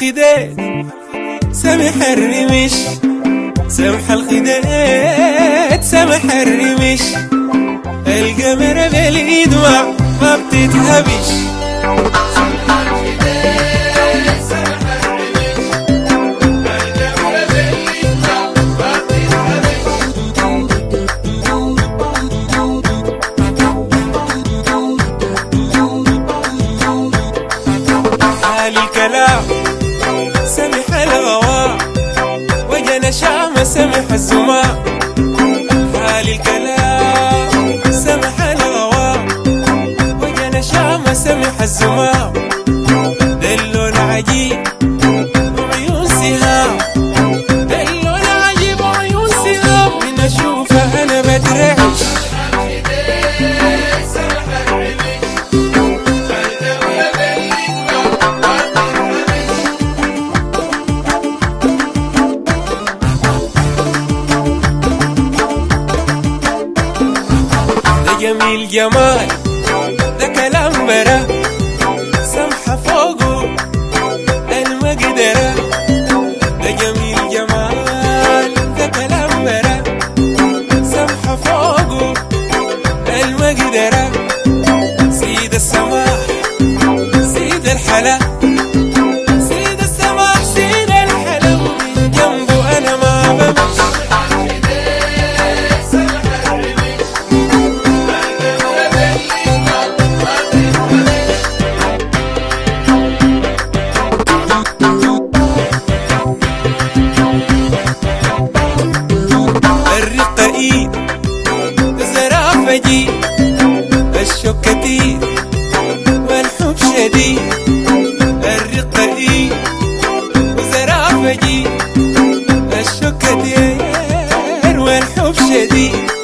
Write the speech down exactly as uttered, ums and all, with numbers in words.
الخديد سمح الرمش، سمح الخديد سمح الرمش، القمر بالايد ما ما بتتهبش. حال الكلام سمح الغواء، وجنا شام سمح الزماء. حال الكلام سمح الغواء، وجنا شام سمح الزماء. ده اللون عجيب وعيون سهام، ده اللون عجيب وعيون سهام، من اشوفها انا بترعش. جميل جمال ده كلام برا، سمحة فوقه المقدرة. ده جميل جمال ده كلام برا، سمحة فوقه المقدرة. سيد السماح سيد الحلا، سيد السماح سيد الحلا، ومن جنبه أنا ما بمشي. زرافجي الشوق كتير والحب شديد، الرقة إيه وزرافجي الشوق كتير والحب شديد.